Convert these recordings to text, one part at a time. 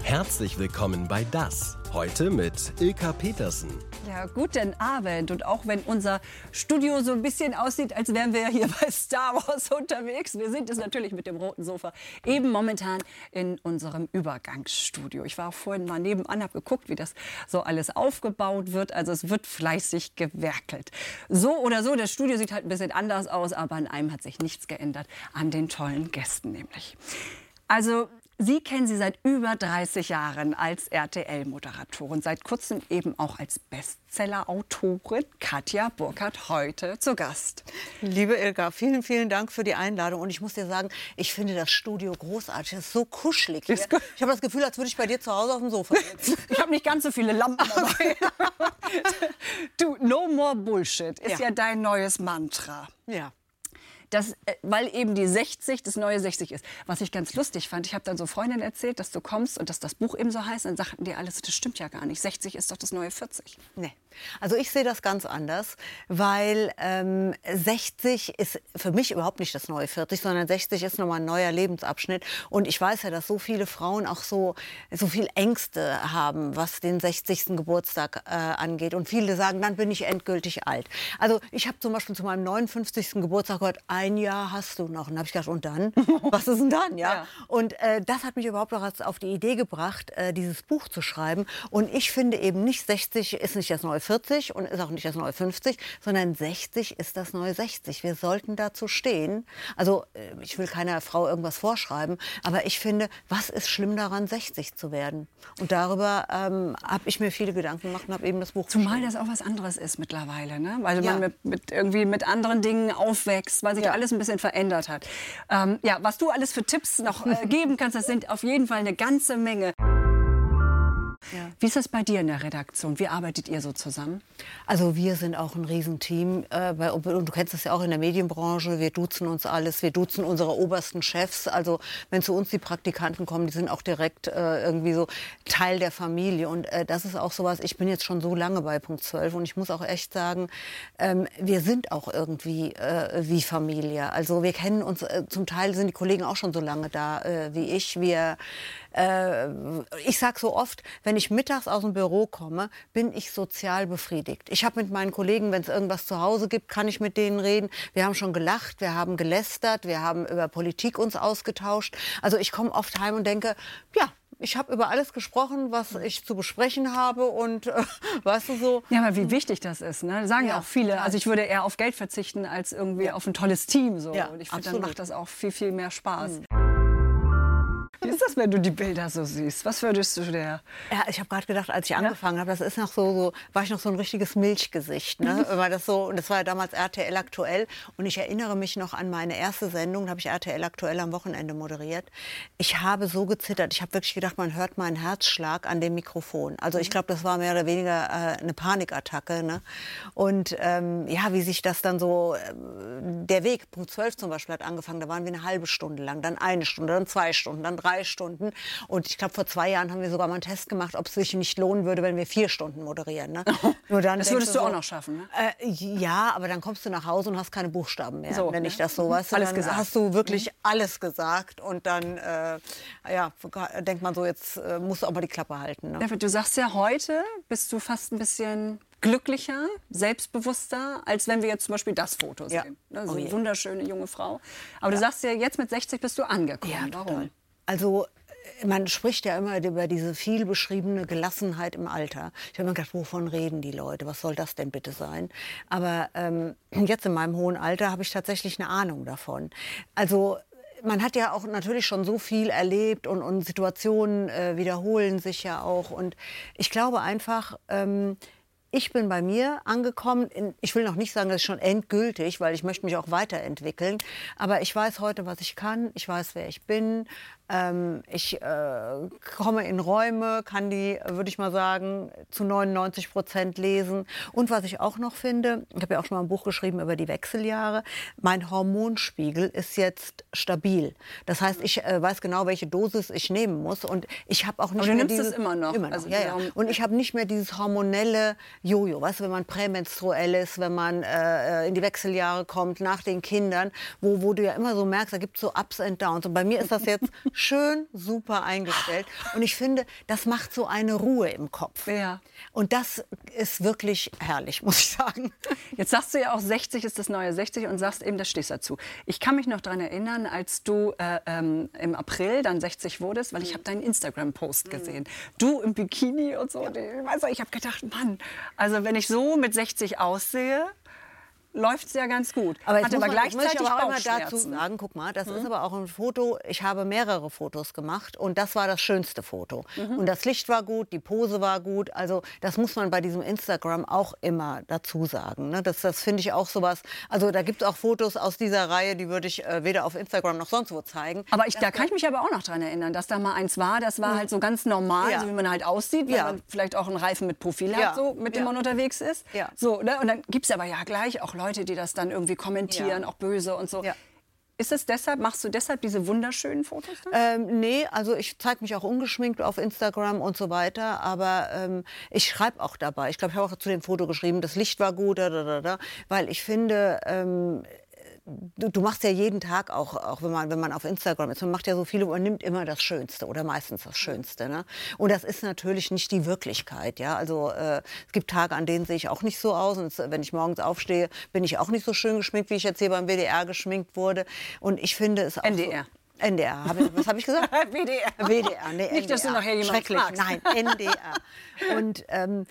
Herzlich willkommen bei Das. Heute mit Ilka Petersen. Ja, guten Abend. Und auch wenn unser Studio so ein bisschen aussieht, als wären wir hier bei Star Wars unterwegs, wir sind es natürlich mit dem roten Sofa eben momentan in unserem Übergangsstudio. Ich war auch vorhin mal nebenan, habe geguckt, wie das so alles aufgebaut wird. Also es wird fleißig gewerkelt. So oder so, das Studio sieht halt ein bisschen anders aus, aber an einem hat sich nichts geändert, an den tollen Gästen nämlich. Also Sie kennen sie seit über 30 Jahren als RTL-Moderatorin, seit kurzem eben auch als Bestseller-Autorin. Katja Burkhardt heute zu Gast. Liebe Ilka, vielen, vielen Dank für die Einladung. Und ich muss dir sagen, ich finde das Studio großartig. Es ist so kuschelig hier. Ich habe das Gefühl, als würde ich bei dir zu Hause auf dem Sofa sitzen. Ich habe nicht ganz so viele Lampen dabei. Du, no more bullshit ist ja dein neues Mantra. Ja. Das, weil eben die 60 das neue 60 ist. Was ich ganz lustig fand, ich habe dann so Freundinnen erzählt, dass du kommst und dass das Buch eben so heißt. Und dann sagten die alles, das stimmt ja gar nicht. 60 ist doch das neue 40. Nee. Also ich sehe das ganz anders, weil 60 ist für mich überhaupt nicht das neue 40, sondern 60 ist nochmal ein neuer Lebensabschnitt. Und ich weiß ja, dass so viele Frauen auch so viel Ängste haben, was den 60. Geburtstag angeht. Und viele sagen, dann bin ich endgültig alt. Also ich habe zum Beispiel zu meinem 59. Geburtstag gehört, ein Jahr hast du noch. Und dann habe ich gedacht, und dann? Was ist denn dann? Ja? Und das hat mich überhaupt noch auf die Idee gebracht, dieses Buch zu schreiben. Und ich finde eben nicht, 60 ist nicht das neue 40 und ist auch nicht das neue 50, sondern 60 ist das neue 60. Wir sollten dazu stehen. Also ich will keiner Frau irgendwas vorschreiben, aber ich finde, was ist schlimm daran, 60 zu werden? Und darüber habe ich mir viele Gedanken gemacht und habe eben das Buch Zumal das auch was anderes ist mittlerweile, ne? Weil man irgendwie mit anderen Dingen aufwächst, weil sich alles ein bisschen verändert hat. Was du alles für Tipps noch geben kannst, das sind auf jeden Fall eine ganze Menge. Ja. Wie ist das bei dir in der Redaktion? Wie arbeitet ihr so zusammen? Also wir sind auch ein Riesenteam. Und du kennst das ja auch in der Medienbranche. Wir duzen uns alles. Wir duzen unsere obersten Chefs. Also wenn zu uns die Praktikanten kommen, die sind auch direkt irgendwie so Teil der Familie. Und das ist auch sowas, ich bin jetzt schon so lange bei Punkt 12 und ich muss auch echt sagen, wir sind auch irgendwie wie Familie. Also wir kennen uns, zum Teil sind die Kollegen auch schon so lange da wie ich. Ich sage so oft, wenn ich mittags aus dem Büro komme, bin ich sozial befriedigt. Ich habe mit meinen Kollegen, wenn es irgendwas zu Hause gibt, kann ich mit denen reden. Wir haben schon gelacht, wir haben gelästert, wir haben über Politik uns ausgetauscht. Also ich komme oft heim und denke, ja, ich habe über alles gesprochen, was ich zu besprechen habe und weißt du so. Ja, aber wie wichtig das ist, ne? Sagen ja auch viele. Also ich würde eher auf Geld verzichten als irgendwie auf ein tolles Team so. Ja, und ich finde, dann macht das auch viel, viel mehr Spaß. Wie ist das, wenn du die Bilder so siehst? Was würdest du der? Ja, ich habe gerade gedacht, als ich angefangen habe, das ist noch war ich noch so ein richtiges Milchgesicht, ne? Weil das so, und das war ja damals RTL Aktuell. Und ich erinnere mich noch an meine erste Sendung, da habe ich RTL Aktuell am Wochenende moderiert. Ich habe so gezittert. Ich habe wirklich gedacht, man hört meinen Herzschlag an dem Mikrofon. Also ich glaube, das war mehr oder weniger eine Panikattacke, ne? Und wie sich das dann so, der Weg, Punkt 12 zum Beispiel hat angefangen, da waren wir eine halbe Stunde lang, dann eine Stunde, dann 2 Stunden, dann 3 Stunden. Und ich glaube, vor 2 Jahren haben wir sogar mal einen Test gemacht, ob es sich nicht lohnen würde, wenn wir 4 Stunden moderieren. Ne? Nur dann das würdest du auch noch schaffen, ne? Ja, aber dann kommst du nach Hause und hast keine Buchstaben mehr, wenn ich das so weiß. Alles dann gesagt. Hast du wirklich alles gesagt. Und dann denkt man so, jetzt musst du auch mal die Klappe halten. Ne? Du sagst ja, heute bist du fast ein bisschen glücklicher, selbstbewusster, als wenn wir jetzt zum Beispiel das Foto sehen. So eine wunderschöne junge Frau. Aber du sagst ja, jetzt mit 60 bist du angekommen. Ja, warum? Total. Also man spricht ja immer über diese viel beschriebene Gelassenheit im Alter. Ich habe mir gedacht, wovon reden die Leute? Was soll das denn bitte sein? Aber jetzt in meinem hohen Alter habe ich tatsächlich eine Ahnung davon. Also man hat ja auch natürlich schon so viel erlebt und Situationen wiederholen sich ja auch. Und ich glaube einfach, ich bin bei mir angekommen. Ich will noch nicht sagen, das ist schon endgültig, weil ich möchte mich auch weiterentwickeln. Aber ich weiß heute, was ich kann. Ich weiß, wer ich bin. Ich komme in Räume, kann die, würde ich mal sagen, zu 99% lesen. Und was ich auch noch finde, ich habe ja auch schon mal ein Buch geschrieben über die Wechseljahre, mein Hormonspiegel ist jetzt stabil. Das heißt, ich weiß genau, welche Dosis ich nehmen muss. Und ich habe auch nicht Aber du mehr nimmst es immer noch. Immer noch, also, ja. Und ich habe nicht mehr dieses hormonelle Jojo, weißt du, wenn man prämenstruell ist, wenn man in die Wechseljahre kommt, nach den Kindern, wo du ja immer so merkst, da gibt es so Ups and Downs. Und bei mir ist das jetzt schön, super eingestellt. Und ich finde, das macht so eine Ruhe im Kopf. Ja. Und das ist wirklich herrlich, muss ich sagen. Jetzt sagst du ja auch, 60 ist das neue 60 und sagst eben, das stehst dazu. Ich kann mich noch daran erinnern, als du im April dann 60 wurdest, weil ich habe deinen Instagram-Post gesehen. Du im Bikini und so. Ich habe gedacht, Mann, also wenn ich so mit 60 aussehe, läuft es ja ganz gut. Aber Hatte aber gleichzeitig muss ich aber auch immer dazu Bauchschmerzen. sagen, guck mal, das ist aber auch ein Foto, ich habe mehrere Fotos gemacht und das war das schönste Foto. Und das Licht war gut, die Pose war gut, also das muss man bei diesem Instagram auch immer dazu sagen. Ne? Das finde ich auch sowas, also da gibt es auch Fotos aus dieser Reihe, die würde ich weder auf Instagram noch sonst wo zeigen. Aber da kann ich mich aber auch noch dran erinnern, dass da mal eins war, das war halt so ganz normal, Ja. so wie man halt aussieht, wenn Ja. man vielleicht auch einen Reifen mit Profil Ja. hat, so, mit dem Ja. man unterwegs ist. Ja. So, ne? Und dann gibt es aber ja gleich auch Leute, die das dann irgendwie kommentieren, Ja. auch böse und so. Ja. Ist es deshalb, machst du deshalb diese wunderschönen Fotos dann? Nee, also ich zeige mich auch ungeschminkt auf Instagram und so weiter, aber ich schreibe auch dabei. Ich glaube, ich habe auch zu dem Foto geschrieben, das Licht war gut, weil ich finde, du machst ja jeden Tag auch wenn man auf Instagram ist, man macht ja so viele, man nimmt immer das Schönste oder meistens das Schönste. Ne? Und das ist natürlich nicht die Wirklichkeit. Ja? Also es gibt Tage, an denen sehe ich auch nicht so aus. Und wenn ich morgens aufstehe, bin ich auch nicht so schön geschminkt, wie ich jetzt hier beim WDR geschminkt wurde. Und ich finde es auch NDR. So, NDR. Was habe ich gesagt? WDR. WDR, nee, Nicht, dass du NDR. nachher jemanden Schrecklich, fragst. nein, NDR. Und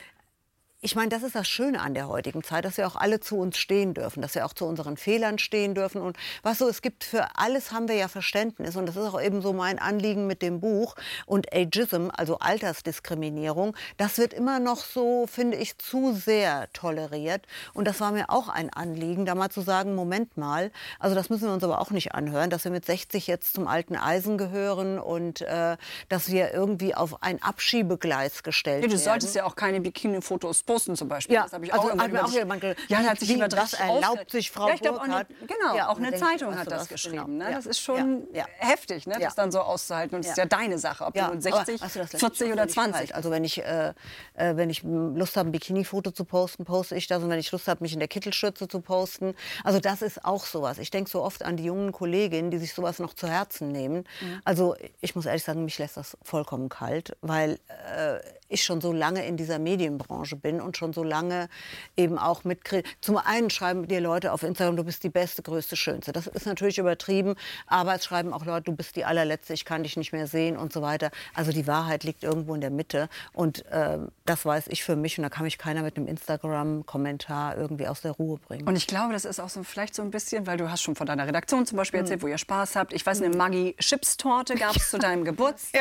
ich meine, das ist das Schöne an der heutigen Zeit, dass wir auch alle zu uns stehen dürfen, dass wir auch zu unseren Fehlern stehen dürfen. Und was so, es gibt für alles haben wir ja Verständnis. Und das ist auch eben so mein Anliegen mit dem Buch. Und Ageism, also Altersdiskriminierung, das wird immer noch so, finde ich, zu sehr toleriert. Und das war mir auch ein Anliegen, da mal zu sagen, Moment mal, also das müssen wir uns aber auch nicht anhören, dass wir mit 60 jetzt zum alten Eisen gehören und dass wir irgendwie auf ein Abschiebegleis gestellt Du werden. solltest ja auch keine Bikini-Fotos posten zum Beispiel. Ja, Das habe ich also auch hat mir auch immer jemand gesagt, ja, da hat sich wie, jemand was richtig erlaubt aufgeregt. sich Frau Ja, ich glaube, Burkhardt? genau, Ja, auch und eine dann denke ich, Zeitung weißt hat du das was, geschrieben. genau. Ne? Ja, Das ist schon ja, ja. heftig, ne? Ja. das dann so auszuhalten. Und das ist ja deine Sache, ob Ja, du nun 60, aber, weißt du, das lässt 40 mich auch oder völlig 20 kalt. Also wenn ich Lust habe, ein Bikini-Foto zu posten, poste ich das. Und wenn ich Lust habe, mich in der Kittelschürze zu posten. Also das ist auch sowas. Ich denke so oft an die jungen Kolleginnen, die sich sowas noch zu Herzen nehmen. Also ich muss ehrlich sagen, mich lässt das vollkommen kalt, weil ich schon so lange in dieser Medienbranche bin und schon so lange eben auch zum einen schreiben dir Leute auf Instagram, du bist die Beste, Größte, Schönste. Das ist natürlich übertrieben, aber es schreiben auch Leute, du bist die Allerletzte, ich kann dich nicht mehr sehen und so weiter. Also die Wahrheit liegt irgendwo in der Mitte und das weiß ich für mich und da kann mich keiner mit einem Instagram-Kommentar irgendwie aus der Ruhe bringen. Und ich glaube, das ist auch so vielleicht so ein bisschen, weil du hast schon von deiner Redaktion zum Beispiel erzählt, wo ihr Spaß habt. Ich weiß, eine Maggi-Chips-Torte gab es zu deinem Geburtstag.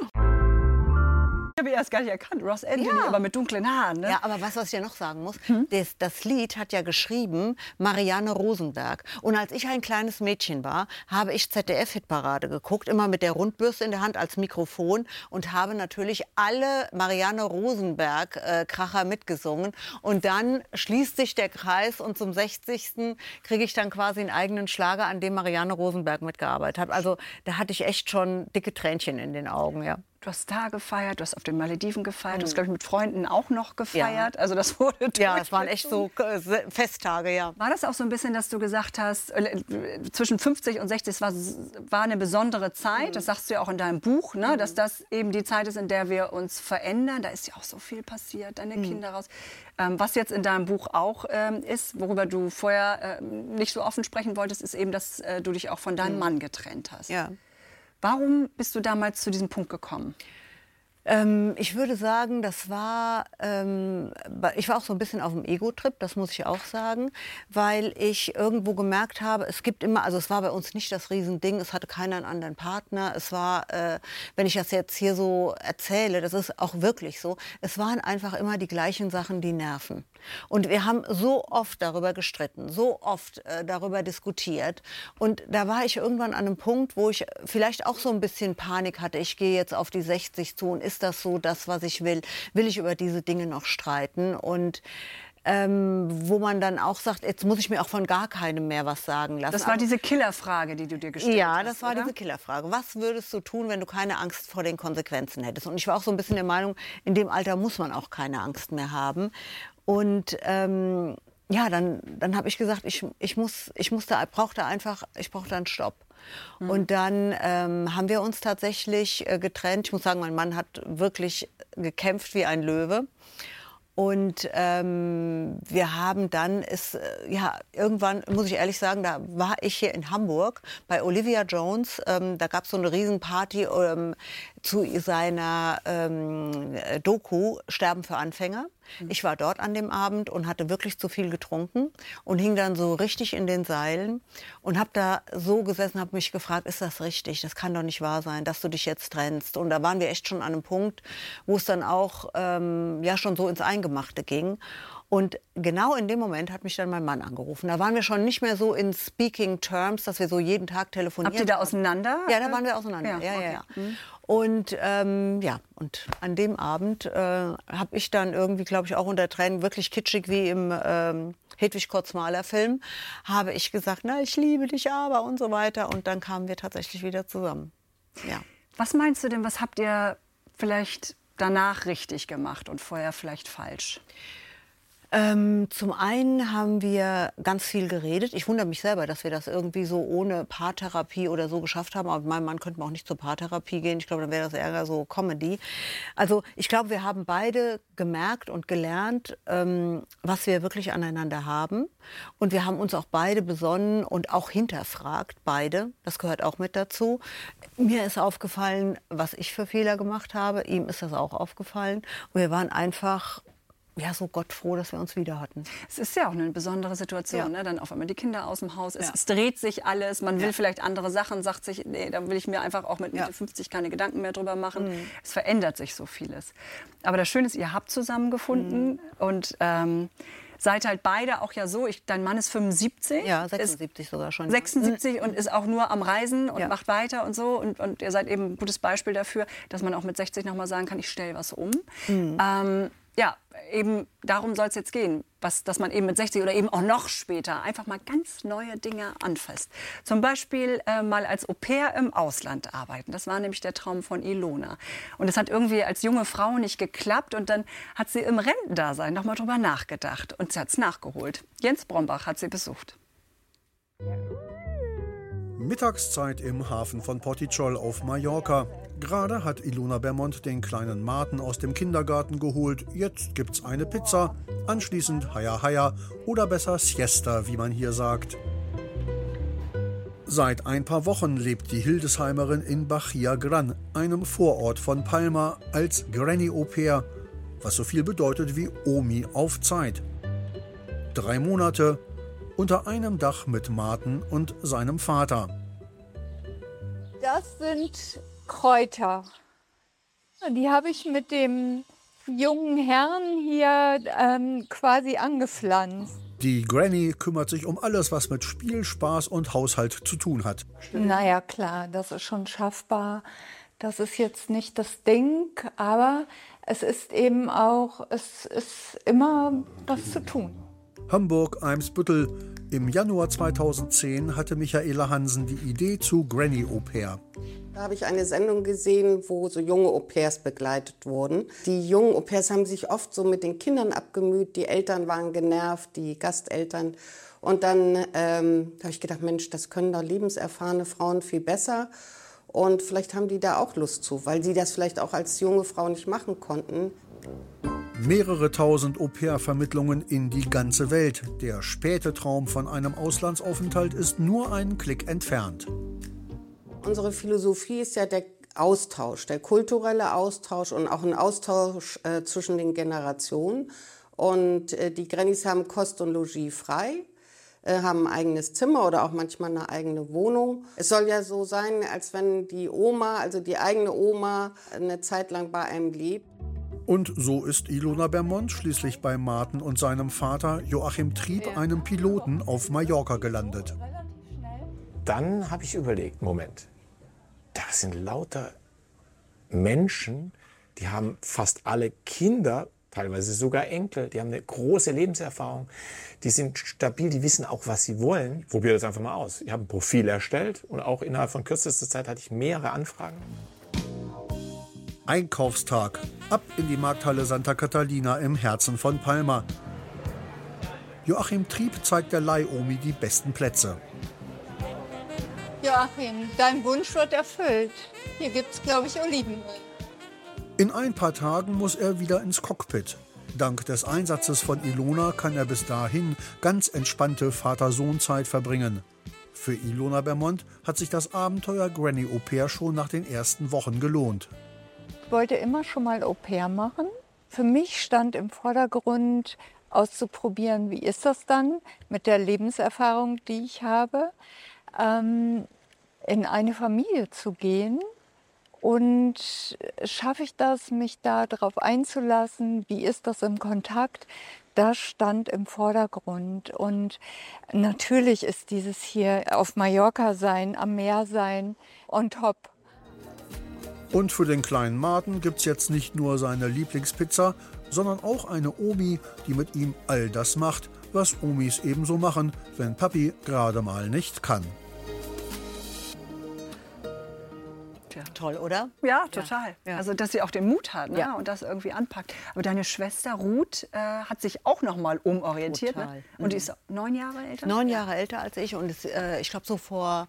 Ich habe ihn erst gar nicht erkannt. Ross Anthony, Ja. aber mit dunklen Haaren. Ne? Ja, aber weißt du, was ich dir noch sagen muss? Das Lied hat ja geschrieben Marianne Rosenberg. Und als ich ein kleines Mädchen war, habe ich ZDF-Hitparade geguckt, immer mit der Rundbürste in der Hand als Mikrofon und habe natürlich alle Marianne Rosenberg-Kracher mitgesungen. Und dann schließt sich der Kreis und zum 60. kriege ich dann quasi einen eigenen Schlager, an dem Marianne Rosenberg mitgearbeitet hat. Also da hatte ich echt schon dicke Tränchen in den Augen, ja. Du hast da gefeiert, du hast auf den Malediven gefeiert, du hast, glaube ich, mit Freunden auch noch gefeiert. Also das wurde Ja, es waren echt so Festtage, ja. War das auch so ein bisschen, dass du gesagt hast, zwischen 50 und 60 war eine besondere Zeit, das sagst du ja auch in deinem Buch, ne? Dass das eben die Zeit ist, in der wir uns verändern. Da ist ja auch so viel passiert, deine Kinder raus. Was jetzt in deinem Buch auch ist, worüber du vorher nicht so offen sprechen wolltest, ist eben, dass du dich auch von deinem Mann getrennt hast. Ja. Warum bist du damals zu diesem Punkt gekommen? Ich würde sagen, ich war auch so ein bisschen auf dem Ego-Trip, das muss ich auch sagen, weil ich irgendwo gemerkt habe, es gibt immer, also es war bei uns nicht das Riesending, es hatte keiner einen anderen Partner, es war, wenn ich das jetzt hier so erzähle, das ist auch wirklich so, es waren einfach immer die gleichen Sachen, die nerven. Und wir haben so oft darüber gestritten, so oft darüber diskutiert und da war ich irgendwann an einem Punkt, wo ich vielleicht auch so ein bisschen Panik hatte, ich gehe jetzt auf die 60 zu und ist das so das, was ich will? Will ich über diese Dinge noch streiten? Und wo man dann auch sagt, jetzt muss ich mir auch von gar keinem mehr was sagen lassen. Das war diese Killerfrage, die du dir gestellt hast, Ja, das war oder? diese Killerfrage. Was würdest du tun, wenn du keine Angst vor den Konsequenzen hättest? Und ich war auch so ein bisschen der Meinung, in dem Alter muss man auch keine Angst mehr haben. Und ja, dann habe ich gesagt, ich brauche da einen Stopp. Und dann haben wir uns tatsächlich getrennt. Ich muss sagen, mein Mann hat wirklich gekämpft wie ein Löwe. Und wir haben dann, irgendwann, muss ich ehrlich sagen, da war ich hier in Hamburg bei Olivia Jones. Da gab es so eine Riesenparty zu seiner Doku Sterben für Anfänger. Ich war dort an dem Abend und hatte wirklich zu viel getrunken und hing dann so richtig in den Seilen und habe da so gesessen, habe mich gefragt, ist das richtig? Das kann doch nicht wahr sein, dass du dich jetzt trennst. Und da waren wir echt schon an einem Punkt, wo es dann auch schon so ins Eingemachte ging. Und genau in dem Moment hat mich dann mein Mann angerufen. Da waren wir schon nicht mehr so in speaking terms, dass wir so jeden Tag telefonieren. Habt ihr da auseinander? Ja, da waren wir auseinander. Ja. Und und an dem Abend habe ich dann irgendwie, glaube ich, auch unter Tränen, wirklich kitschig wie im Hedwig Kortzmaler-Film, habe ich gesagt, na, ich liebe dich aber und so weiter. Und dann kamen wir tatsächlich wieder zusammen. Ja. Was meinst du denn, was habt ihr vielleicht danach richtig gemacht und vorher vielleicht falsch? Zum einen haben wir ganz viel geredet. Ich wundere mich selber, dass wir das irgendwie so ohne Paartherapie oder so geschafft haben. Aber mit meinem Mann könnten wir auch nicht zur Paartherapie gehen. Ich glaube, dann wäre das eher so Comedy. Also ich glaube, wir haben beide gemerkt und gelernt, was wir wirklich aneinander haben. Und wir haben uns auch beide besonnen und auch hinterfragt, beide. Das gehört auch mit dazu. Mir ist aufgefallen, was ich für Fehler gemacht habe. Ihm ist das auch aufgefallen. Und wir waren einfach so gottfroh, dass wir uns wieder hatten. Es ist ja auch eine besondere Situation, ne? Dann auf einmal die Kinder aus dem Haus, es dreht sich alles, man will vielleicht andere Sachen, sagt sich, nee, da will ich mir einfach auch mit Mitte 50 keine Gedanken mehr drüber machen. Es verändert sich so vieles. Aber das Schöne ist, ihr habt zusammengefunden und seid halt beide auch ja so, dein Mann ist 75. Ja, 76 sogar schon. 76 und ist auch nur am Reisen und macht weiter und so. Und ihr seid eben ein gutes Beispiel dafür, dass man auch mit 60 noch mal sagen kann, ich stelle was um. Eben darum soll es jetzt gehen, dass man eben mit 60 oder eben auch noch später einfach mal ganz neue Dinge anfasst. Zum Beispiel mal als Au-pair im Ausland arbeiten. Das war nämlich der Traum von Ilona. Und es hat irgendwie als junge Frau nicht geklappt. Und dann hat sie im Rentendasein noch mal drüber nachgedacht. Und sie hat es nachgeholt. Jens Brombach hat sie besucht. Mittagszeit im Hafen von Porticol auf Mallorca. Gerade hat Ilona Bermond den kleinen Marten aus dem Kindergarten geholt. Jetzt gibt's eine Pizza, anschließend Haya oder besser Siesta, wie man hier sagt. Seit ein paar Wochen lebt die Hildesheimerin in Bahia Gran, einem Vorort von Palma, als Granny-Au-pair, was so viel bedeutet wie Omi auf Zeit. 3 Monate unter einem Dach mit Marten und seinem Vater. Das sind Kräuter. Die habe ich mit dem jungen Herrn hier quasi angepflanzt. Die Granny kümmert sich um alles, was mit Spiel, Spaß und Haushalt zu tun hat. Naja, klar, das ist schon schaffbar. Das ist jetzt nicht das Ding, aber es ist eben auch, es ist immer was zu tun. Hamburg-Eimsbüttel. Im Januar 2010 hatte Michaela Hansen die Idee zu Granny Au-pair. Da habe ich eine Sendung gesehen, wo so junge Au-pairs begleitet wurden. Die jungen Au-pairs haben sich oft so mit den Kindern abgemüht. Die Eltern waren genervt, die Gasteltern. Und dann habe ich gedacht, Mensch, das können doch lebenserfahrene Frauen viel besser. Und vielleicht haben die da auch Lust zu, weil sie das vielleicht auch als junge Frau nicht machen konnten. Mehrere tausend Au-pair-Vermittlungen in die ganze Welt. Der späte Traum von einem Auslandsaufenthalt ist nur einen Klick entfernt. Unsere Philosophie ist ja der Austausch, der kulturelle Austausch und auch ein Austausch zwischen den Generationen. Und die Grannies haben Kost und Logis frei, haben ein eigenes Zimmer oder auch manchmal eine eigene Wohnung. Es soll ja so sein, als wenn die Oma, also die eigene Oma, eine Zeit lang bei einem lebt. Und so ist Ilona Bermond schließlich bei Marten und seinem Vater Joachim Trieb, einem Piloten, auf Mallorca gelandet. Dann habe ich überlegt, Moment, das sind lauter Menschen, die haben fast alle Kinder, teilweise sogar Enkel, die haben eine große Lebenserfahrung, die sind stabil, die wissen auch, was sie wollen. Ich probiere das einfach mal aus. Ich habe ein Profil erstellt und auch innerhalb von kürzester Zeit hatte ich mehrere Anfragen. Einkaufstag. Ab in die Markthalle Santa Catalina im Herzen von Palma. Joachim Trieb zeigt der Leih-Omi die besten Plätze. Joachim, dein Wunsch wird erfüllt. Hier gibt's, glaube ich, Olivenöl. In ein paar Tagen muss er wieder ins Cockpit. Dank des Einsatzes von Ilona kann er bis dahin ganz entspannte Vater-Sohn-Zeit verbringen. Für Ilona Bermond hat sich das Abenteuer Granny Au Pair schon nach den ersten Wochen gelohnt. Ich wollte immer schon mal Au Pair machen. Für mich stand im Vordergrund, auszuprobieren, wie ist das dann mit der Lebenserfahrung, die ich habe, in eine Familie zu gehen. Und schaffe ich das, mich da drauf einzulassen? Wie ist das im Kontakt? Das stand im Vordergrund. Und natürlich ist dieses hier auf Mallorca sein, am Meer sein, on top. Und für den kleinen Martin gibt's jetzt nicht nur seine Lieblingspizza, sondern auch eine Omi, die mit ihm all das macht, was Omis ebenso machen, wenn Papi gerade mal nicht kann. Toll, oder? Ja, total. Ja. Also, dass sie auch den Mut hat, ne? Ja. Und das irgendwie anpackt. Aber deine Schwester Ruth hat sich auch noch mal umorientiert. Total. Ne? Und die ist 9 Jahre älter? 9 Jahre älter als ich und ich glaube so vor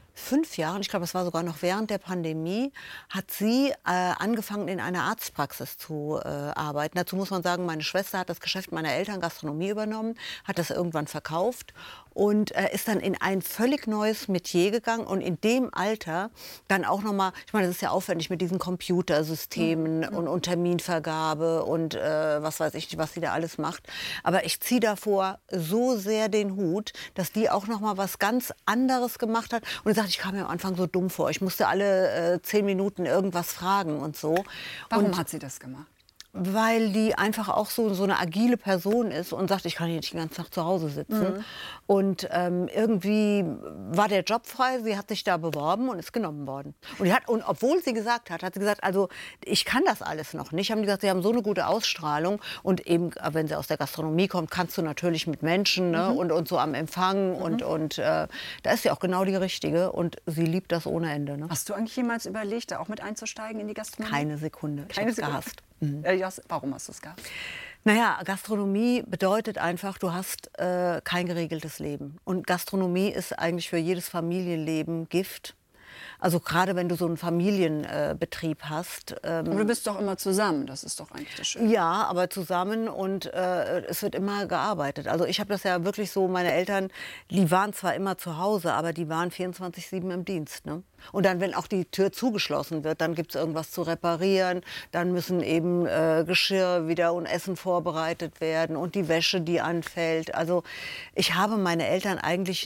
5 Jahren, ich glaube, das war sogar noch während der Pandemie, hat sie angefangen, in einer Arztpraxis zu arbeiten. Dazu muss man sagen, meine Schwester hat das Geschäft meiner Eltern Gastronomie übernommen, hat das irgendwann verkauft und ist dann in ein völlig neues Metier gegangen und in dem Alter dann auch noch mal, ich meine, das ist ja aufwendig mit diesen Computersystemen und Terminvergabe und was weiß ich, was sie da alles macht. Aber ich ziehe davor so sehr den Hut, dass die auch noch mal was ganz anderes gemacht hat. Und ich kam mir am Anfang so dumm vor. Ich musste alle 10 Minuten irgendwas fragen und so. Warum hat sie das gemacht? Weil die einfach auch so eine agile Person ist und sagt, ich kann hier nicht den ganzen Tag zu Hause sitzen. Und irgendwie war der Job frei, sie hat sich da beworben und ist genommen worden. Und obwohl sie gesagt hat, hat sie gesagt, also ich kann das alles noch nicht. Haben die gesagt, sie haben so eine gute Ausstrahlung und eben, wenn sie aus der Gastronomie kommt, kannst du natürlich mit Menschen, ne, und so am Empfang und da ist sie auch genau die Richtige und sie liebt das ohne Ende. Ne? Hast du eigentlich jemals überlegt, da auch mit einzusteigen in die Gastronomie? Keine Sekunde. Ich hab's gehasst. Warum hast du es gehasst? Naja, Gastronomie bedeutet einfach, du hast kein geregeltes Leben. Und Gastronomie ist eigentlich für jedes Familienleben Gift. Also gerade wenn du so einen Familienbetrieb hast. Aber du bist doch immer zusammen, das ist doch eigentlich das Schöne. Ja, aber zusammen und es wird immer gearbeitet. Also ich habe das ja wirklich so, meine Eltern, die waren zwar immer zu Hause, aber die waren 24/7 im Dienst. Ne? Und dann, wenn auch die Tür zugeschlossen wird, dann gibt es irgendwas zu reparieren, dann müssen eben Geschirr wieder und Essen vorbereitet werden und die Wäsche, die anfällt. Also ich habe meine Eltern eigentlich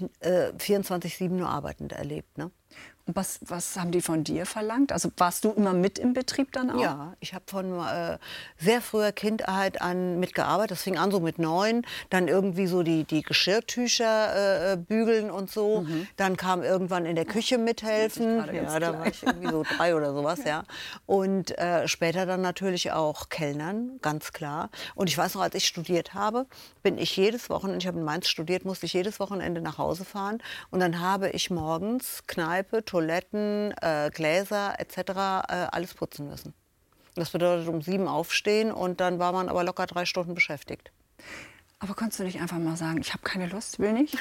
24/7 nur arbeitend erlebt. Ne? Und was haben die von dir verlangt? Also warst du immer mit im Betrieb dann auch? Ja, ich habe von sehr früher Kindheit an mitgearbeitet. Das fing an so mit 9, dann irgendwie so die Geschirrtücher bügeln und so. Dann kam irgendwann in der Küche mithelfen. Ja, da war ich irgendwie so 3 oder sowas, ja. Und später dann natürlich auch Kellnern, ganz klar. Und ich weiß noch, als ich studiert habe, bin ich jedes Wochenende, ich habe in Mainz studiert, musste ich jedes Wochenende nach Hause fahren. Und dann habe ich morgens Kneipe, Toiletten, Gläser etc. Alles putzen müssen. Das bedeutet um 7 aufstehen und dann war man aber locker 3 Stunden beschäftigt. Aber konntest du nicht einfach mal sagen, ich habe keine Lust, will nicht?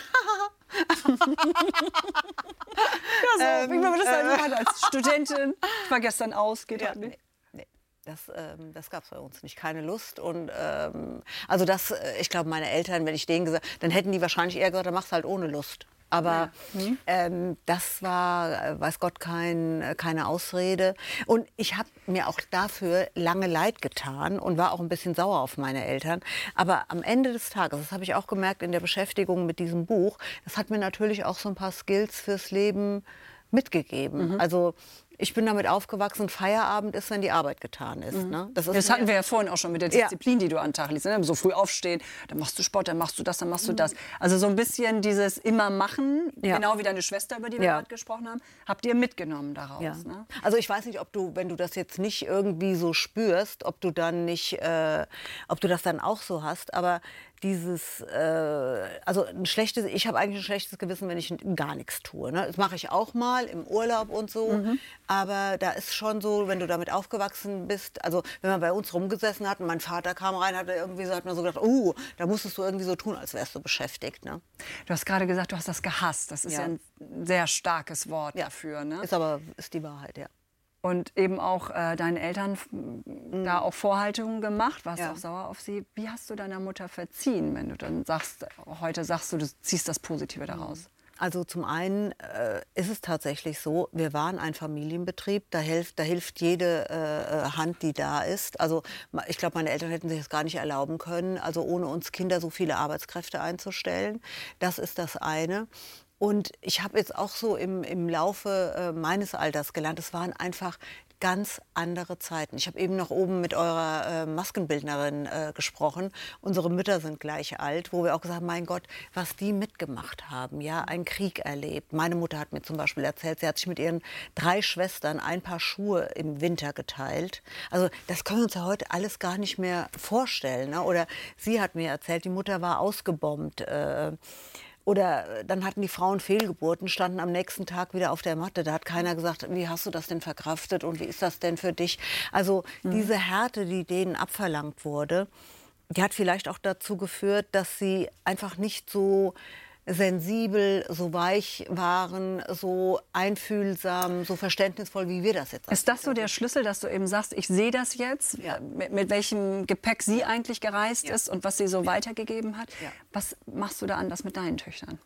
Ja, so, wie man das halt macht als Studentin. Ich war gestern aus, geht halt nicht. Nee. Das gab es bei uns nicht, keine Lust. Und also das, ich glaube, meine Eltern, wenn ich denen gesagt, dann hätten die wahrscheinlich eher gesagt, dann mach's halt ohne Lust. Aber das war, weiß Gott, keine Ausrede. Und ich habe mir auch dafür lange leid getan und war auch ein bisschen sauer auf meine Eltern. Aber am Ende des Tages, das habe ich auch gemerkt in der Beschäftigung mit diesem Buch, das hat mir natürlich auch so ein paar Skills fürs Leben mitgegeben. Also ich bin damit aufgewachsen, Feierabend ist, wenn die Arbeit getan ist. Ne? Das hatten wir ja vorhin auch schon mit der Disziplin, die du an den Tag legst. Ne? So früh aufstehen, dann machst du Sport, dann machst du das, dann machst du das. Also so ein bisschen dieses immer machen, genau wie deine Schwester, über die wir gerade gesprochen haben, habt ihr mitgenommen daraus. Ja. Ne? Also ich weiß nicht, ob du, wenn du das jetzt nicht irgendwie so spürst, ob du dann nicht, ob du das dann auch so hast, aber dieses, also ich habe eigentlich ein schlechtes Gewissen, wenn ich gar nichts tue. Ne? Das mache ich auch mal im Urlaub und so. Aber da ist schon so, wenn du damit aufgewachsen bist, also wenn man bei uns rumgesessen hat und mein Vater kam rein, hat man so gedacht, da musstest du irgendwie so tun, als wärst du beschäftigt. Ne? Du hast gerade gesagt, du hast das gehasst. Das ist ja ein sehr starkes Wort dafür. Ne? Ist die Wahrheit, ja. Und eben auch deinen Eltern da auch Vorhaltungen gemacht, warst auch sauer auf sie. Wie hast du deiner Mutter verziehen, wenn du dann heute sagst du ziehst das Positive daraus? Also zum einen ist es tatsächlich so, wir waren ein Familienbetrieb, da hilft jede Hand, die da ist. Also ich glaube, meine Eltern hätten sich das gar nicht erlauben können, also ohne uns Kinder so viele Arbeitskräfte einzustellen. Das ist das eine. Und ich habe jetzt auch so im Laufe meines Alters gelernt, es waren einfach ganz andere Zeiten. Ich habe eben noch oben mit eurer Maskenbildnerin gesprochen. Unsere Mütter sind gleich alt, wo wir auch gesagt haben, mein Gott, was die mitgemacht haben, ja, einen Krieg erlebt. Meine Mutter hat mir zum Beispiel erzählt, sie hat sich mit ihren 3 Schwestern ein Paar Schuhe im Winter geteilt. Also das können wir uns ja heute alles gar nicht mehr vorstellen. Ne? Oder sie hat mir erzählt, die Mutter war ausgebombt. Oder dann hatten die Frauen Fehlgeburten, standen am nächsten Tag wieder auf der Matte. Da hat keiner gesagt, wie hast du das denn verkraftet und wie ist das denn für dich? Also diese Härte, die denen abverlangt wurde, die hat vielleicht auch dazu geführt, dass sie einfach nicht so sensibel, so weich waren, so einfühlsam, so verständnisvoll, wie wir das jetzt. Ist das so der Schlüssel, dass du eben sagst, ich sehe das jetzt, mit welchem Gepäck sie eigentlich gereist ist und was sie so weitergegeben hat? Ja. Was machst du da anders mit deinen Töchtern?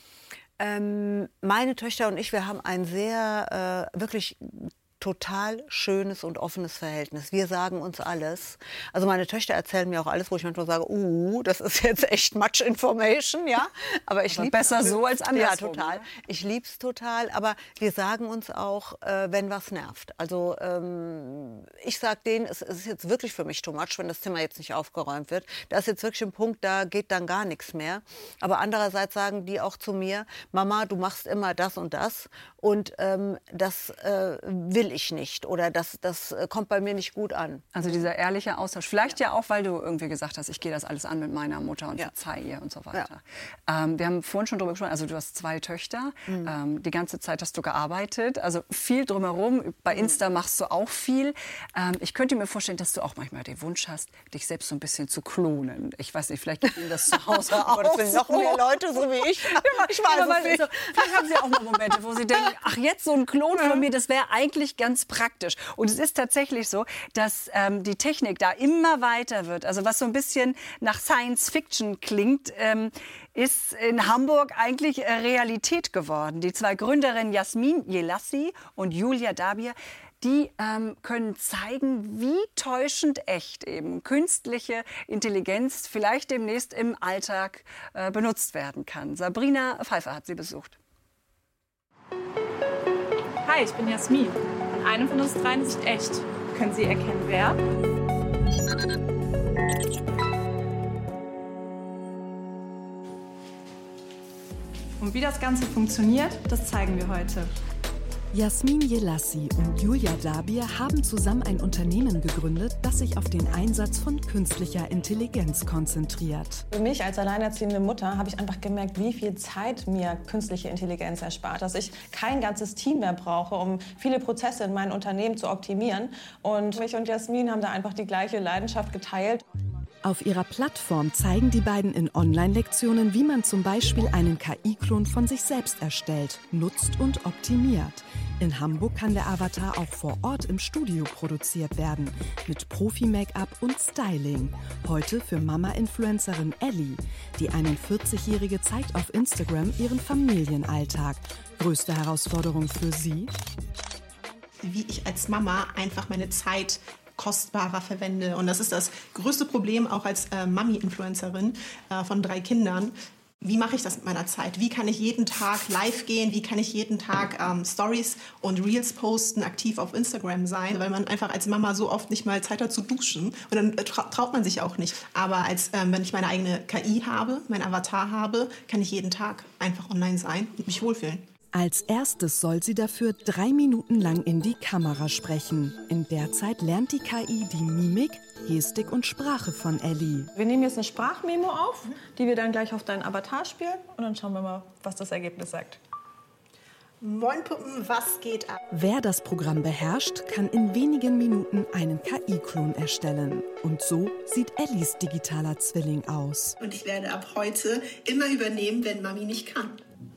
Meine Töchter und ich, wir haben ein sehr, wirklich total schönes und offenes Verhältnis. Wir sagen uns alles. Also meine Töchter erzählen mir auch alles, wo ich manchmal sage, das ist jetzt echt much information, ja. Aber ich liebe besser so als andersrum. Ja, total. Ich liebe es total. Aber wir sagen uns auch, wenn was nervt. Also ich sage denen, es ist jetzt wirklich für mich too much, wenn das Zimmer jetzt nicht aufgeräumt wird. Da ist jetzt wirklich ein Punkt, da geht dann gar nichts mehr. Aber andererseits sagen die auch zu mir, Mama, du machst immer das und das. Und das will ich nicht oder das kommt bei mir nicht gut an. Also dieser ehrliche Austausch. Vielleicht ja auch, weil du irgendwie gesagt hast, ich gehe das alles an mit meiner Mutter und verzeihe ihr und so weiter. Ja. Wir haben vorhin schon darüber gesprochen, also du hast 2 Töchter, die ganze Zeit hast du gearbeitet, also viel drumherum, bei Insta machst du auch viel. Ich könnte mir vorstellen, dass du auch manchmal den Wunsch hast, dich selbst so ein bisschen zu klonen. Ich weiß nicht, vielleicht geht Ihnen das zu Hause auch das sind noch mehr Leute, so wie ich. Ich weiß es nicht. Vielleicht haben Sie auch mal Momente, wo Sie denken, ach jetzt so ein Klon von mir, das wäre eigentlich ganz praktisch. Und es ist tatsächlich so, dass die Technik da immer weiter wird. Also was so ein bisschen nach Science Fiction klingt, ist in Hamburg eigentlich Realität geworden. Die 2 Gründerinnen Jasmin Jelassi und Julia Dabir, die können zeigen, wie täuschend echt eben künstliche Intelligenz vielleicht demnächst im Alltag benutzt werden kann. Sabrina Pfeiffer hat sie besucht. Hi, ich bin Jasmin. Eine von uns 3 ist echt. Können Sie erkennen, wer? Und wie das Ganze funktioniert, das zeigen wir heute. Jasmin Jelassi und Julia Dabir haben zusammen ein Unternehmen gegründet, das sich auf den Einsatz von künstlicher Intelligenz konzentriert. Für mich als alleinerziehende Mutter habe ich einfach gemerkt, wie viel Zeit mir künstliche Intelligenz erspart. Dass ich kein ganzes Team mehr brauche, um viele Prozesse in meinem Unternehmen zu optimieren. Und mich und Jasmin haben da einfach die gleiche Leidenschaft geteilt. Auf ihrer Plattform zeigen die beiden in Online-Lektionen, wie man zum Beispiel einen KI-Klon von sich selbst erstellt, nutzt und optimiert. In Hamburg kann der Avatar auch vor Ort im Studio produziert werden, mit Profi-Make-up und Styling. Heute für Mama-Influencerin Ellie. Die 41-Jährige zeigt auf Instagram ihren Familienalltag. Größte Herausforderung für sie? Wie ich als Mama einfach meine Zeit kostbarer verwende. Und das ist das größte Problem auch als Mami-Influencerin von 3 Kindern. Wie mache ich das mit meiner Zeit? Wie kann ich jeden Tag live gehen? Wie kann ich jeden Tag Stories und Reels posten, aktiv auf Instagram sein? Weil man einfach als Mama so oft nicht mal Zeit hat zu duschen. Und dann traut man sich auch nicht. Aber wenn ich meine eigene KI habe, meinen Avatar habe, kann ich jeden Tag einfach online sein und mich wohlfühlen. Als erstes soll sie dafür 3 Minuten lang in die Kamera sprechen. In der Zeit lernt die KI die Mimik, Gestik und Sprache von Ellie. Wir nehmen jetzt eine Sprachmemo auf, die wir dann gleich auf deinen Avatar spielen. Und dann schauen wir mal, was das Ergebnis sagt. Moin Puppen, was geht ab? Wer das Programm beherrscht, kann in wenigen Minuten einen KI-Klon erstellen. Und so sieht Ellis digitaler Zwilling aus. Und ich werde ab heute immer übernehmen, wenn Mami nicht kann.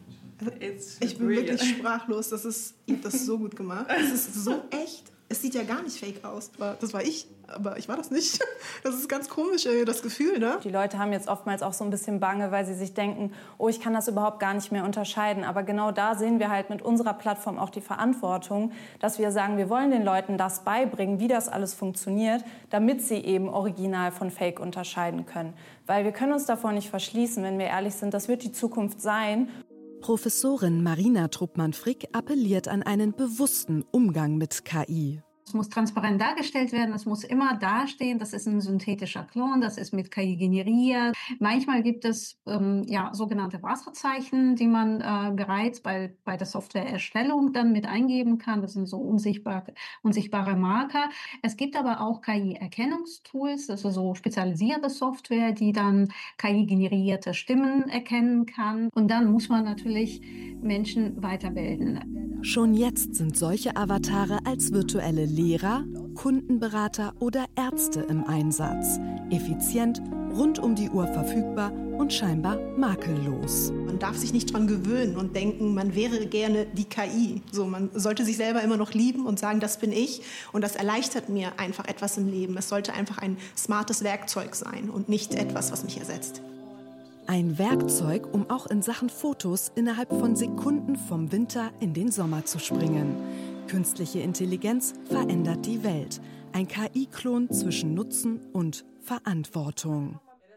Ich bin wirklich sprachlos. Ihr habt das so gut gemacht. Es ist so echt. Es sieht ja gar nicht fake aus. Das war ich, aber ich war das nicht. Das ist ganz komisch, das Gefühl, ne? Die Leute haben jetzt oftmals auch so ein bisschen Bange, weil sie sich denken, oh, ich kann das überhaupt gar nicht mehr unterscheiden. Aber genau da sehen wir halt mit unserer Plattform auch die Verantwortung, dass wir sagen, wir wollen den Leuten das beibringen, wie das alles funktioniert, damit sie eben Original von Fake unterscheiden können. Weil wir können uns davor nicht verschließen, wenn wir ehrlich sind, das wird die Zukunft sein. Professorin Marina Truppmann-Frick appelliert an einen bewussten Umgang mit KI. Es muss transparent dargestellt werden, es muss immer dastehen, das ist ein synthetischer Klon, das ist mit KI generiert. Manchmal gibt es sogenannte Wasserzeichen, die man bereits bei der Softwareerstellung dann mit eingeben kann. Das sind so unsichtbare Marker. Es gibt aber auch KI-Erkennungstools, also so spezialisierte Software, die dann KI-generierte Stimmen erkennen kann. Und dann muss man natürlich Menschen weiterbilden. Schon jetzt sind solche Avatare als virtuelle Lehrer, Kundenberater oder Ärzte im Einsatz. Effizient, rund um die Uhr verfügbar und scheinbar makellos. Man darf sich nicht dran gewöhnen und denken, man wäre gerne die KI. So, man sollte sich selber immer noch lieben und sagen, das bin ich. Und das erleichtert mir einfach etwas im Leben. Es sollte einfach ein smartes Werkzeug sein und nicht etwas, was mich ersetzt. Ein Werkzeug, um auch in Sachen Fotos innerhalb von Sekunden vom Winter in den Sommer zu springen. Künstliche Intelligenz verändert die Welt. Ein KI-Klon zwischen Nutzen und Verantwortung.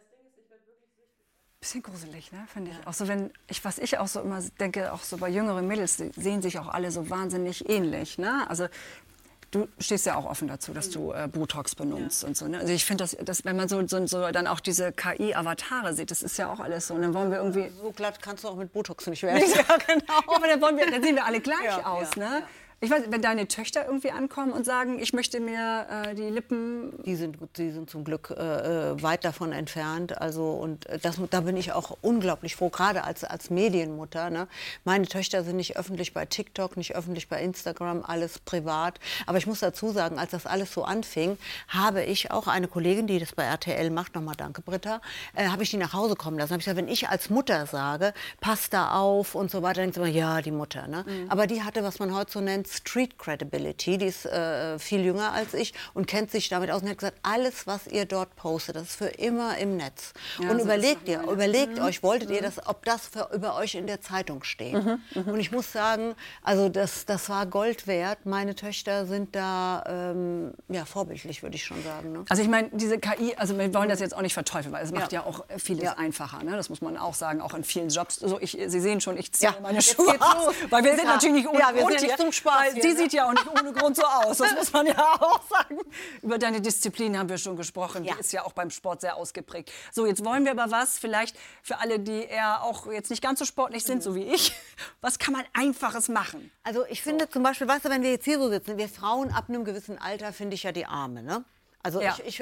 Bisschen gruselig, ne, finde ich. Auch so, was ich auch so immer denke, auch so bei jüngeren Mädels, die sehen sich auch alle so wahnsinnig ähnlich, ne? Also du stehst ja auch offen dazu, dass du Botox benutzt und so. Ne? Also ich finde, dass wenn man so dann auch diese KI-Avatare sieht, das ist ja auch alles so. Und dann wollen wir irgendwie so glatt kannst du auch mit Botox nicht werden. Ja, genau. Ja, aber dann sehen wir alle gleich aus, ne? Ja. Ich weiß, wenn deine Töchter irgendwie ankommen und sagen, ich möchte mir die Lippen... Die sind zum Glück weit davon entfernt. Also, und da bin ich auch unglaublich froh, gerade als Medienmutter. Ne? Meine Töchter sind nicht öffentlich bei TikTok, nicht öffentlich bei Instagram, alles privat. Aber ich muss dazu sagen, als das alles so anfing, habe ich auch eine Kollegin, die das bei RTL macht, nochmal danke Britta, habe ich die nach Hause kommen lassen. Habe ich gesagt, wenn ich als Mutter sage, pass da auf und so weiter, dann denkt man, ja, die Mutter. Ne? Mhm. Aber die hatte, was man heute so nennt, Street Credibility, die ist viel jünger als ich und kennt sich damit aus und hat gesagt, alles, was ihr dort postet, das ist für immer im Netz. Ja, und so überlegt euch, wolltet ihr das, ob das über euch in der Zeitung steht. Und ich muss sagen, also das war Gold wert. Meine Töchter sind da vorbildlich, würde ich schon sagen. Ne? Also ich meine, diese KI, also wir wollen das jetzt auch nicht verteufeln, weil es macht ja auch vieles einfacher. Ne? Das muss man auch sagen, auch in vielen Jobs. Also Sie sehen schon, ich ziehe meine Schuhe aus, weil wir sind natürlich nicht ohne Grund hier. Zum Spaß. Die sieht ja auch nicht ohne Grund so aus, das muss man ja auch sagen. Über deine Disziplin haben wir schon gesprochen, die ist ja auch beim Sport sehr ausgeprägt. So, jetzt wollen wir aber was, vielleicht für alle, die eher auch jetzt nicht ganz so sportlich sind, so wie ich, was kann man Einfaches machen? Also ich finde zum Beispiel, weißt du, wenn wir jetzt hier so sitzen, wir Frauen ab einem gewissen Alter, finde ich ja die Arme, ne? Also ich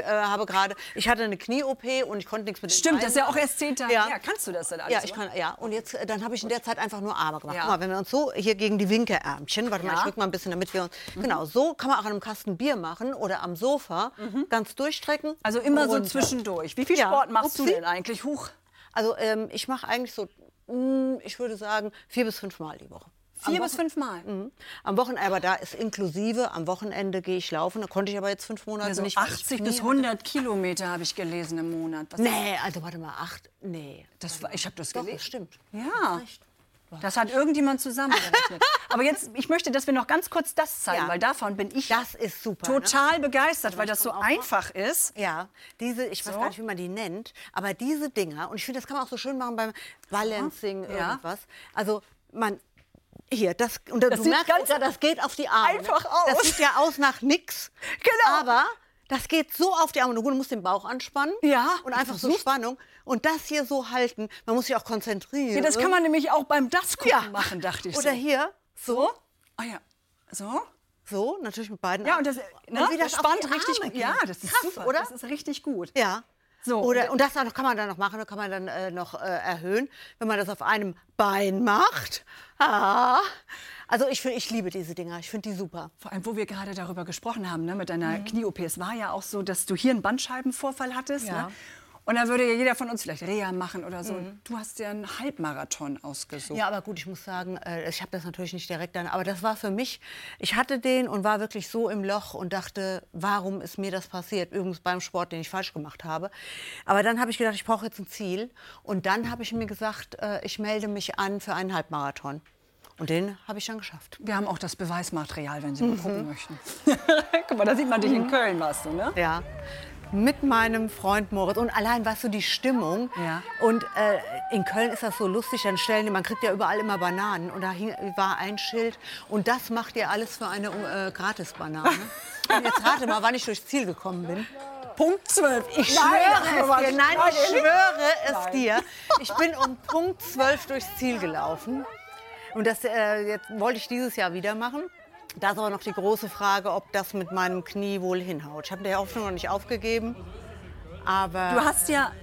hatte eine Knie-OP und ich konnte nichts mit den Stimmt, Beinen. Das ist ja auch erst 10 Tage. Ja, kannst du das dann alles? Und jetzt, dann habe ich in der Zeit einfach nur Arme gemacht. Guck mal, wenn wir uns so hier gegen die Winkelärmchen, warte mal, ich rück mal ein bisschen, damit wir uns, genau, so kann man auch an einem Kasten Bier machen oder am Sofa, ganz durchstrecken. Also immer so zwischendurch. Wie viel Sport machst du denn eigentlich? Huch. Also ich mache eigentlich so, ich würde sagen, 4 bis 5 Mal die Woche. 4 bis 5 Mal? Am Wochenende, aber da ist inklusive, am Wochenende gehe ich laufen. Da konnte ich aber jetzt 5 Monate so nicht. 80 bis 100 Kilometer habe ich gelesen im Monat. Nee, also warte mal, 8, nee. Ich habe das gelesen. Das stimmt. Ja. Das hat irgendjemand zusammengerechnet. Aber jetzt, ich möchte, dass wir noch ganz kurz das zeigen, weil davon bin ich total begeistert, weil das so einfach ist. Ja, ich weiß gar nicht, wie man die nennt, aber diese Dinger, und ich finde, das kann man auch so schön machen beim Balancing, irgendwas. Also hier, du merkst ja, das geht auf die Arme. Einfach aus. Das sieht ja aus nach nix. Genau. Aber das geht so auf die Arme. Du musst den Bauch anspannen. Ja. Und einfach so Spannung. Und das hier so halten. Man muss sich auch konzentrieren. Ja, das kann man nämlich auch beim Das-Gucken machen, dachte ich. Oder hier, so. Ah ja. So. So, natürlich mit beiden Armen. Ja, und das wie das spannt richtig gut. Ja, das ist krass, super. Oder? Das ist richtig gut. Ja. So. Und das kann man dann noch machen, kann man dann noch erhöhen, wenn man das auf einem Bein macht. Also ich liebe diese Dinger, ich finde die super. Vor allem, wo wir gerade darüber gesprochen haben, ne, mit deiner Knie-OP. Es war ja auch so, dass du hier einen Bandscheibenvorfall hattest. Ja. Ne? Und da würde ja jeder von uns vielleicht Reha machen oder so. Du hast dir einen Halbmarathon ausgesucht. Ja, aber gut, ich muss sagen, ich habe das natürlich nicht direkt dann, aber das war für mich, ich hatte den und war wirklich so im Loch und dachte, warum ist mir das passiert? Übrigens beim Sport, den ich falsch gemacht habe. Aber dann habe ich gedacht, ich brauche jetzt ein Ziel. Und dann habe ich mir gesagt, ich melde mich an für einen Halbmarathon. Und den habe ich dann geschafft. Wir haben auch das Beweismaterial, wenn Sie mal gucken möchten. Guck mal, da sieht man dich in Köln, warst du, ne? Ja. Mit meinem Freund Moritz. Und allein, weißt du, die Stimmung. Ja. Und in Köln ist das so lustig, dann man kriegt ja überall immer Bananen. Und da war ein Schild. Und das macht ihr alles für eine Gratis-Banane. Und jetzt rate mal, wann ich durchs Ziel gekommen bin. Punkt 12. Ich schwöre es dir. Nein, ich schwöre es dir. Ich bin um Punkt 12 durchs Ziel gelaufen. Und das jetzt wollte ich dieses Jahr wieder machen. Da ist aber noch die große Frage, ob das mit meinem Knie wohl hinhaut. Ich habe die Hoffnung noch nicht aufgegeben, aber... Du hast ja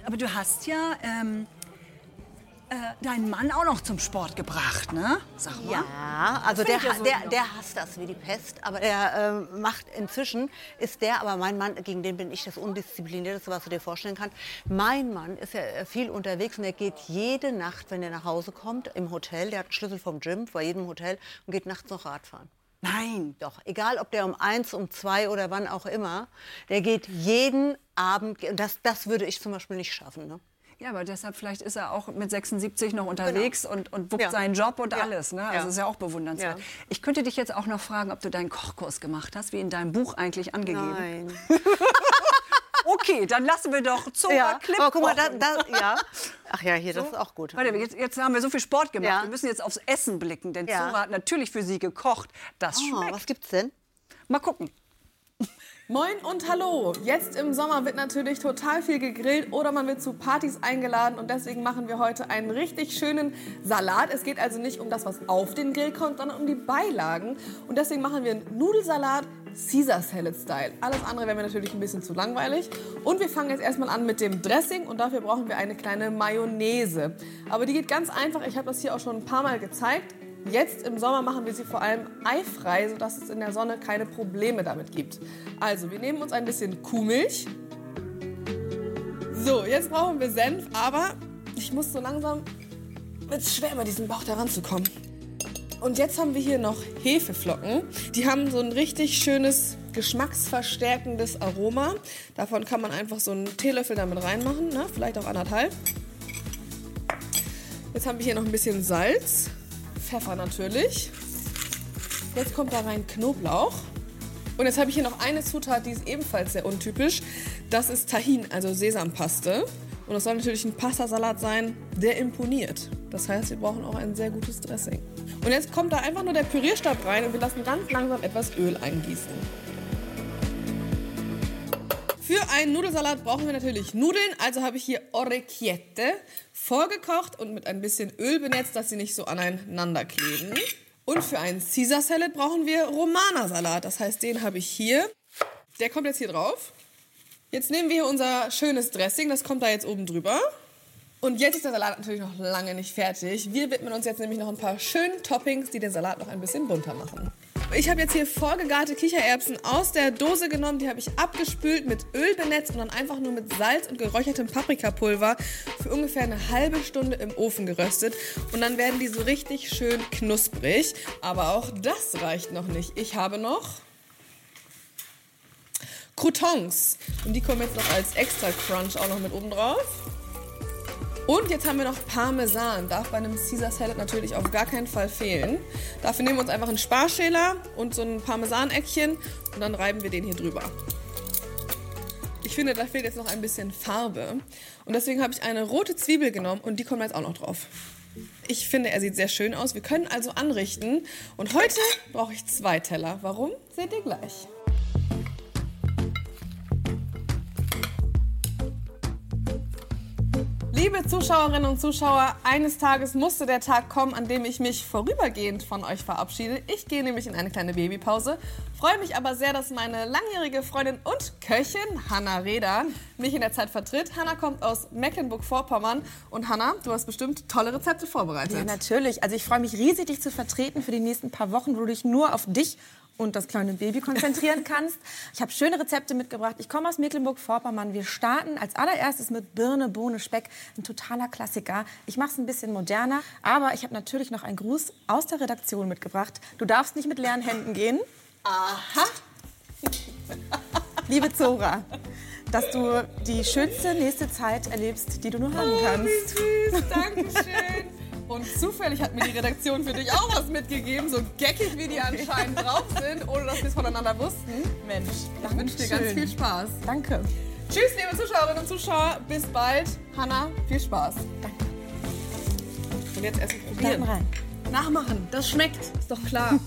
deinen Mann auch noch zum Sport gebracht, ne? Sag mal. Ja, also der hasst das wie die Pest, aber der aber mein Mann, gegen den bin ich das Undisziplinierteste, was du dir vorstellen kannst. Mein Mann ist ja viel unterwegs und er geht jede Nacht, wenn er nach Hause kommt, im Hotel, der hat einen Schlüssel vom Gym, vor jedem Hotel, und geht nachts noch Radfahren. Nein. Doch, egal ob der um 1, um 2 oder wann auch immer, der geht jeden Abend, und das würde ich zum Beispiel nicht schaffen, ne? Ja, aber deshalb vielleicht ist er auch mit 76 noch unterwegs und wuppt seinen Job und alles. Ne? Also ist ja auch bewundernswert. Ja. Ich könnte dich jetzt auch noch fragen, ob du deinen Kochkurs gemacht hast, wie in deinem Buch eigentlich angegeben. Nein. Okay, dann lassen wir doch Clip. Aber guck mal, ja. Ach ja, hier, das ist auch gut. Warte, jetzt haben wir so viel Sport gemacht. Ja. Wir müssen jetzt aufs Essen blicken, denn Zora hat natürlich für Sie gekocht. Das schmeckt. Was gibt's denn? Mal gucken. Moin und hallo! Jetzt im Sommer wird natürlich total viel gegrillt oder man wird zu Partys eingeladen und deswegen machen wir heute einen richtig schönen Salat. Es geht also nicht um das, was auf den Grill kommt, sondern um die Beilagen. Und deswegen machen wir einen Nudelsalat Caesar Salad Style. Alles andere wäre mir natürlich ein bisschen zu langweilig. Und wir fangen jetzt erstmal an mit dem Dressing und dafür brauchen wir eine kleine Mayonnaise. Aber die geht ganz einfach, ich habe das hier auch schon ein paar Mal gezeigt. Jetzt im Sommer machen wir sie vor allem eifrei, sodass es in der Sonne keine Probleme damit gibt. Also, wir nehmen uns ein bisschen Kuhmilch. So, jetzt brauchen wir Senf, aber ich muss so langsam... Es ist schwer, über diesen Bauch da ranzukommen. Und jetzt haben wir hier noch Hefeflocken. Die haben so ein richtig schönes, geschmacksverstärkendes Aroma. Davon kann man einfach so einen Teelöffel damit reinmachen, ne? Vielleicht auch 1,5. Jetzt haben wir hier noch ein bisschen Salz. Pfeffer natürlich. Jetzt kommt da rein Knoblauch. Und jetzt habe ich hier noch eine Zutat, die ist ebenfalls sehr untypisch. Das ist Tahin, also Sesampaste. Und das soll natürlich ein Pastasalat sein, der imponiert. Das heißt, wir brauchen auch ein sehr gutes Dressing. Und jetzt kommt da einfach nur der Pürierstab rein und wir lassen ganz langsam etwas Öl eingießen. Für einen Nudelsalat brauchen wir natürlich Nudeln, also habe ich hier Orecchiette vorgekocht und mit ein bisschen Öl benetzt, dass sie nicht so aneinander kleben. Und für einen Caesar Salad brauchen wir Romana-Salat, das heißt, den habe ich hier. Der kommt jetzt hier drauf. Jetzt nehmen wir hier unser schönes Dressing, das kommt da jetzt oben drüber. Und jetzt ist der Salat natürlich noch lange nicht fertig. Wir widmen uns jetzt nämlich noch ein paar schönen Toppings, die den Salat noch ein bisschen bunter machen. Ich habe jetzt hier vorgegarte Kichererbsen aus der Dose genommen. Die habe ich abgespült, mit Öl benetzt und dann einfach nur mit Salz und geräuchertem Paprikapulver für ungefähr eine halbe Stunde im Ofen geröstet. Und dann werden die so richtig schön knusprig. Aber auch das reicht noch nicht. Ich habe noch Croutons. Und die kommen jetzt noch als extra Crunch auch noch mit oben drauf. Und jetzt haben wir noch Parmesan. Darf bei einem Caesar Salad natürlich auf gar keinen Fall fehlen. Dafür nehmen wir uns einfach einen Sparschäler und so ein Parmesaneckchen und dann reiben wir den hier drüber. Ich finde, da fehlt jetzt noch ein bisschen Farbe. Und deswegen habe ich eine rote Zwiebel genommen und die kommt jetzt auch noch drauf. Ich finde, er sieht sehr schön aus. Wir können also anrichten. Und heute brauche ich 2 Teller. Warum? Seht ihr gleich. Liebe Zuschauerinnen und Zuschauer, eines Tages musste der Tag kommen, an dem ich mich vorübergehend von euch verabschiede. Ich gehe nämlich in eine kleine Babypause. Freue mich aber sehr, dass meine langjährige Freundin und Köchin Hanna Reder mich in der Zeit vertritt. Hanna kommt aus Mecklenburg-Vorpommern. Und Hanna, du hast bestimmt tolle Rezepte vorbereitet. Ja, natürlich. Also ich freue mich riesig, dich zu vertreten für die nächsten paar Wochen, wo du dich nur auf dich und das kleine Baby konzentrieren kannst. Ich habe schöne Rezepte mitgebracht. Ich komme aus Mecklenburg-Vorpommern. Wir starten als allererstes mit Birne, Bohne, Speck. Ein totaler Klassiker. Ich mache es ein bisschen moderner, aber ich habe natürlich noch einen Gruß aus der Redaktion mitgebracht. Du darfst nicht mit leeren Händen gehen. Aha. Liebe Zora, dass du die schönste nächste Zeit erlebst, die du nur haben kannst. Wie süß, Dankeschön. Und zufällig hat mir die Redaktion für dich auch was mitgegeben, so geckig wie die anscheinend drauf sind, ohne dass wir es voneinander wussten. Mensch, ich wünsche dir ganz viel Spaß. Danke. Tschüss, liebe Zuschauerinnen und Zuschauer. Bis bald. Hanna, viel Spaß. Danke. Und jetzt erst mal probieren. Rein. Nachmachen, das schmeckt. Ist doch klar.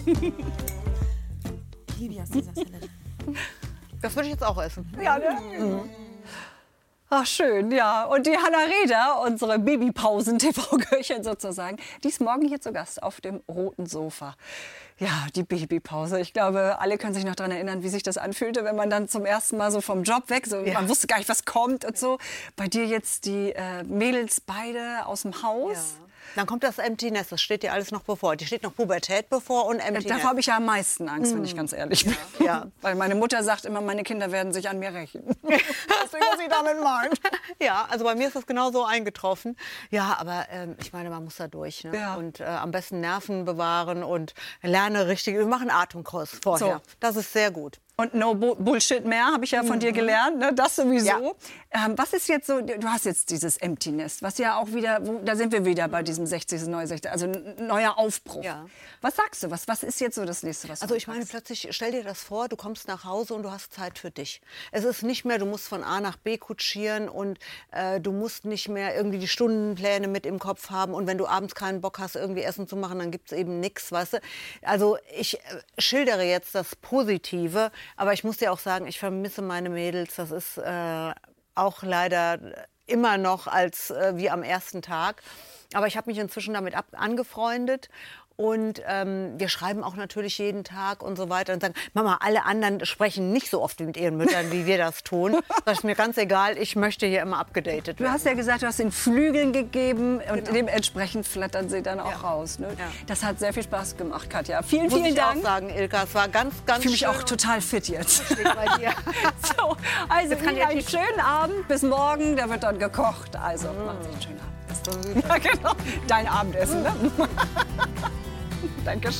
Ich liebe ja Caesar-Salad. Das würde ich jetzt auch essen. Ja, ne? Mhm. Ach, schön, ja. Und die Hanna Reder, unsere Babypausen-TV-Köchin sozusagen, die ist morgen hier zu Gast auf dem roten Sofa. Ja, die Babypause. Ich glaube, alle können sich noch daran erinnern, wie sich das anfühlte, wenn man dann zum ersten Mal so vom Job weg, so, man wusste gar nicht, was kommt und so. Bei dir jetzt die Mädels beide aus dem Haus. Ja. Dann kommt das Empty Nest, das steht dir alles noch bevor. Die steht noch Pubertät bevor und Empty Nest. Davor habe ich ja am meisten Angst, wenn ich ganz ehrlich bin. Ja. Weil meine Mutter sagt immer, meine Kinder werden sich an mir rächen. Weißt du, was sie damit meint? Ja, also bei mir ist das genau so eingetroffen. Ja, aber ich meine, man muss da durch. Ne? Ja. Und am besten Nerven bewahren und lerne richtig. Wir machen Atemkurs vorher. So. Das ist sehr gut. Und no Bullshit mehr, habe ich ja von dir gelernt, ne? Das sowieso. Ja. Was ist jetzt so, du hast jetzt dieses Empty Nest, was ja auch wieder, da sind wir wieder bei diesem 60. Neue 60. Also neuer Aufbruch. Ja. Was sagst du, was ist jetzt so das Nächste, was du Also ich meine, plötzlich, stell dir das vor, du kommst nach Hause und du hast Zeit für dich. Es ist nicht mehr, du musst von A nach B kutschieren und du musst nicht mehr irgendwie die Stundenpläne mit im Kopf haben und wenn du abends keinen Bock hast, irgendwie Essen zu machen, dann gibt es eben nichts, weißt du. Also ich schildere jetzt das Positive, aber ich muss dir auch sagen, ich vermisse meine Mädels. Das ist auch leider immer noch als wie am ersten Tag. Aber ich habe mich inzwischen damit angefreundet. Und wir schreiben auch natürlich jeden Tag und so weiter und sagen, Mama, alle anderen sprechen nicht so oft mit ihren Müttern, wie wir das tun. Das ist mir ganz egal, ich möchte hier immer abgedatet werden. Du hast ja gesagt, du hast den Flügeln gegeben und dementsprechend flattern sie dann auch raus. Ne? Ja. Das hat sehr viel Spaß gemacht, Katja. Vielen Dank. Muss ich auch sagen, Ilka, es war ganz, ganz schön. Ich fühle mich auch total fit jetzt. Bei dir. So, also einen schönen Abend, bis morgen, da wird dann gekocht. Also, macht sich einen schönen Abend. Ja, genau. Dein Abendessen, ne? Dankeschön.